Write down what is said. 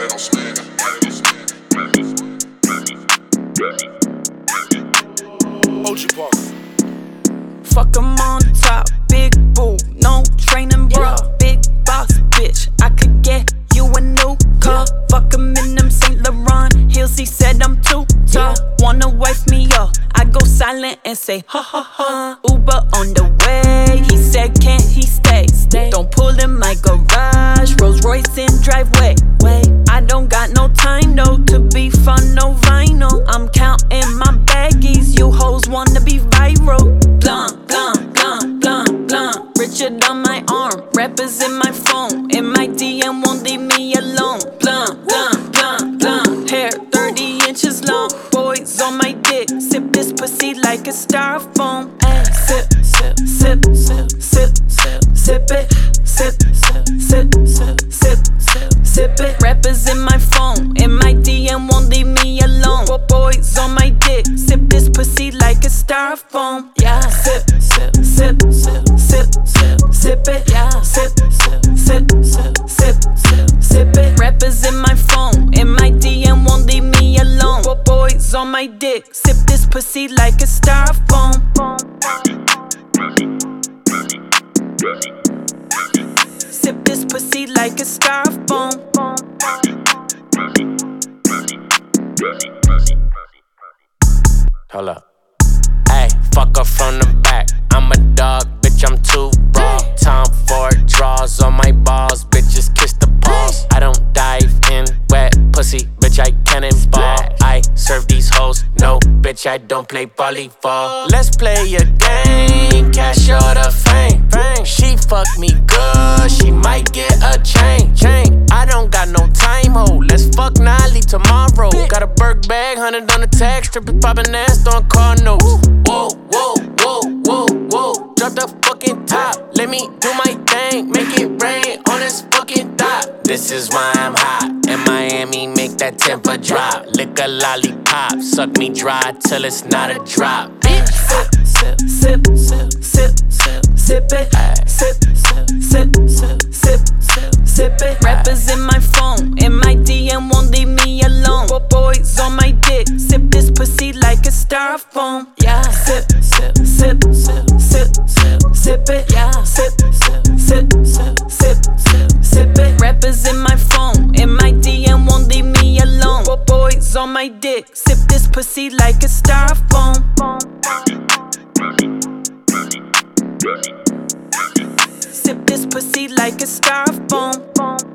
OG Park. Fuck 'em on top, big boo, no training bra, big boss bitch. I could get you a new car. Fuck 'em in them Saint Laurent heels. He said I'm too tall. Wanna wife me up? I go silent and say ha ha ha. Uber on the way. He said can't he stay? Don't pull in my garage. Rolls Royce in driveway. I don't got no time though to be fun, no vinyl. I'm counting my baggies. You hoes wanna be viral. Blunt, blunt, blunt, blunt, blunt. Richard on my arm, rappers in my phone. In my DM won't leave me alone. Blunt, blunt, blunt, blunt. Hair 30 inches long. Boys on my dick. Sip this pussy like a styrofoam. Ay, sip, sip, sip, sip, sip, sip, sip it. Sip, sip, sip, sip, sip, sip, sip it. Rappers in my phone. In my DM won't leave me alone. Boys on my dick. Sip this pussy like a styrofoam. Yeah. Sip, sip, sip, sip, sip, sip, sip it. Yeah. Sip, sip, sip, sip, sip, sip, sip it. Rappers in my phone. In my DM won't leave me alone. Boys on my dick. Sip this pussy like a styrofoam. Sip this pussy like a styrofoam. Hold up. Ayy, fuck her from the back. I'm a dog, bitch, I'm too raw. Time for draws on my balls, bitches kiss the paws. I don't dive in wet pussy, bitch, I cannonball. I serve these hoes, no, bitch, I don't play volleyball. Let's play a game, cash or the fame. She fuck me good, she might get a chain. I don't got no time, ho, let's fuck Nolly tomorrow. Got a Burke bag, 100 on the tag, strippers poppin' ass, throwing car notes. Whoa, whoa, whoa, whoa, whoa, drop the fucking top. Let me do my thing, make it rain on this fucking dot. This is why I'm hot. In Miami, make that temper drop. Lick a lollipop, suck me dry till it's not a drop. Bitch, Sip, sip, sip, sip, sip, sip it. Sip, sip, sip, sip, sip, sip, sip it. Rappers in my phone. In my DM won't leave me alone. Boys on my dick. Sip this pussy like a styrofoam. Yeah. Sip, sip, sip, sip, sip, sip, sip it. Yeah. Sip, sip, sip, sip, sip, sip, sip it. Rappers in my phone. In my DM won't leave me alone. Boys on my dick. Sip this pussy like a styrofoam. Sip this pussy like a styrofoam.